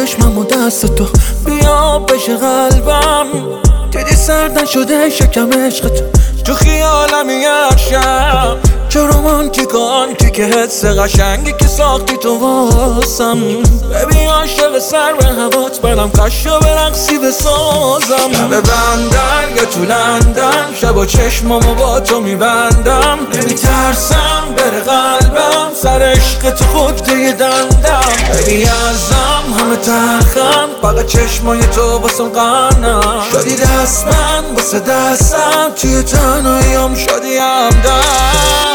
چشمم و دست تو بیا بشه قلبم. دیدی سردن شده شکم عشق تو خیالم یک شب. چه رومانتیک آنتیک حس قشنگی که ساختی تو واسم. ببین عاشق سر به هوات برم کاشو برقصی بسازم. به بندر یا تو لندن شب و چشمامو با تو میبندم. نمیترسم بره قلبم سر عشق تو خودته دندم. ببین ازم همه تلخم فقط چشمای تو واسم قنم. شدی دست من واسه دستم توی تنهاییام شدی همدم.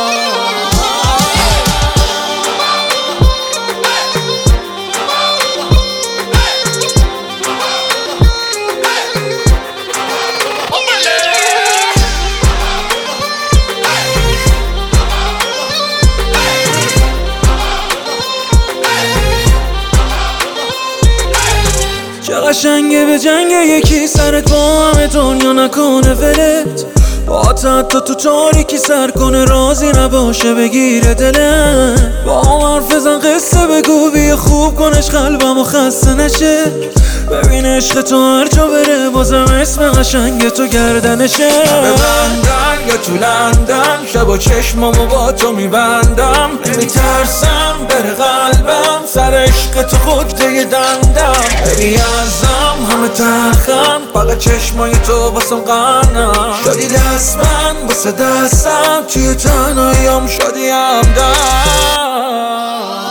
چه قشنگه به جنگ یکی سرت با همه دنیا نکنه ولت. با حتی تو تاریکی سر کنه راضی نباشه بگیره دلت. با هم حرف بزن قصه بگو بیا خوب کنش قلبم و خسته نشه. ببین عشق تو هر جا بره بازم اسم قشنگ تو گردنشه. به بندر یا تو لندن شب و چشمامو با تو میبندم. نمیترسم بره قلبم سر عشق تو خودته دندم. ببین ازم همه تلخم فقط چشمای تو واسم قنم. شدی دست من واسه دستم توی تنهاییام شدی همدم.